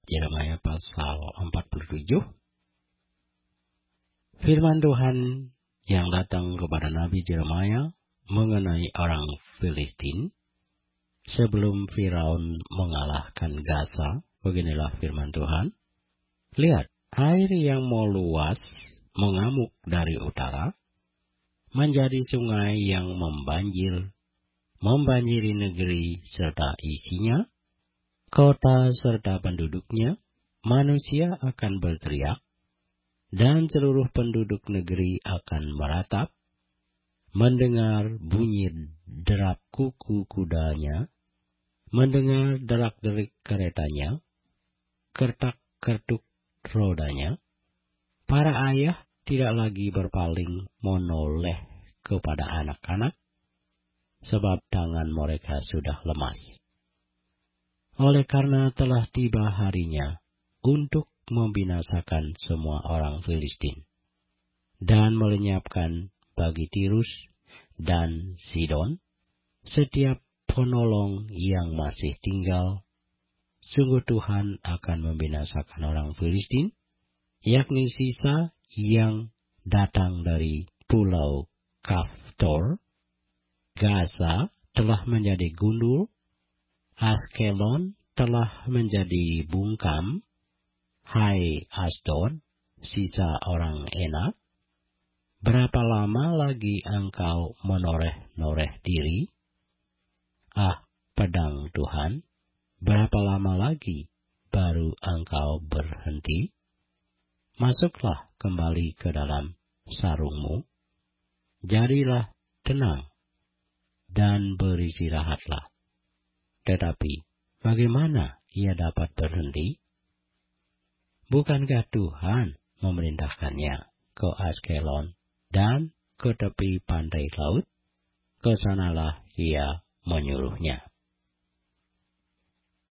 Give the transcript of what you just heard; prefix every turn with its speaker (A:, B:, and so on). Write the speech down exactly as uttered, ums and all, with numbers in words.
A: Yeremia pasal empat puluh tujuh. Firman Tuhan yang datang kepada Nabi Yeremia mengenai orang Filistin sebelum Firaun mengalahkan Gaza. Beginilah firman Tuhan. Lihat, air yang meluas mengamuk dari utara, menjadi sungai yang membanjir, membanjiri negeri serta isinya, kota serta penduduknya. Manusia akan berteriak, dan seluruh penduduk negeri akan meratap, mendengar bunyi derap kuku kudanya, mendengar derak-derik keretanya, kertak-kertuk rodanya. Para ayah tidak lagi berpaling menoleh kepada anak-anak, sebab tangan mereka sudah lemas. Oleh karena telah tiba harinya untuk membinasakan semua orang Filistin, dan melenyapkan bagi Tirus dan Sidon setiap penolong yang masih tinggal. Sungguh Tuhan akan membinasakan orang Filistin, yakni sisa yang datang dari pulau Kaftor. Gaza telah menjadi gundul, Askelon telah menjadi bungkam. Hai Asdod, sisa orang Enak, berapa lama lagi engkau menoreh-noreh diri? Ah, pedang Tuhan, berapa lama lagi baru engkau berhenti? Masuklah kembali ke dalam sarungmu, jadilah tenang, dan beristirahatlah. Tetapi bagaimana ia dapat berhenti? Bukankah Tuhan memerintahkannya ke Askelon dan ke tepi pantai laut? Kesanalah ia menyuruhnya.